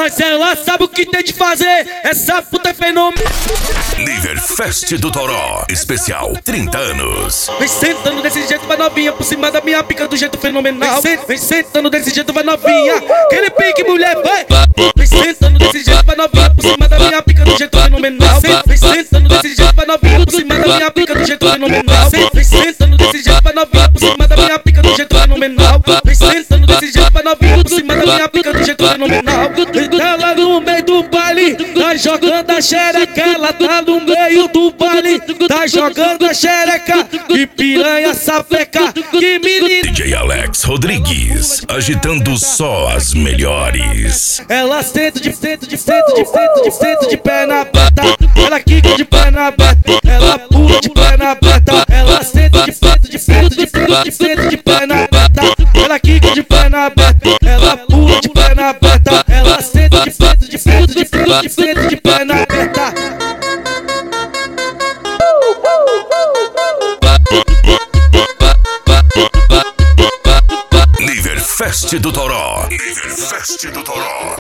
Mas ela sabe o que tem de fazer. Essa puta é fenômeno. Niverfest do Toró, especial 30 anos. Vem sentando desse jeito, vai novinha, por cima da minha pica do jeito fenomenal. Vem sentando desse jeito, vai novinha. Aquele pique, mulher, vai. Vem sentando desse jeito, vai novinha, por cima da minha pica do jeito fenomenal. Vem sentando desse jeito, vai novinha, por cima da minha pica do jeito fenomenal. Vem sentando desse jeito, vai novinha, por cima da minha pica do jeito fenomenal. Vem sentando desse jeito, vai novinha, por cima da minha pica do jeito fenomenal. Ela no meio do baile, tá jogando a xereca. Ela tá no meio do baile, tá jogando a xereca. Que piranha sapeca, que menina. DJ Alex Rodrigues, agitando só as melhores. Ela senta de perna aberta. Ela quica de perna aberta. Ela pula de perna aberta. Ela senta de perna aberta. Ela quica de perna aberta. Ela pula de perna aberta. Ela senta de perna aberta. Niverfest do Toró. Niverfest do Toró.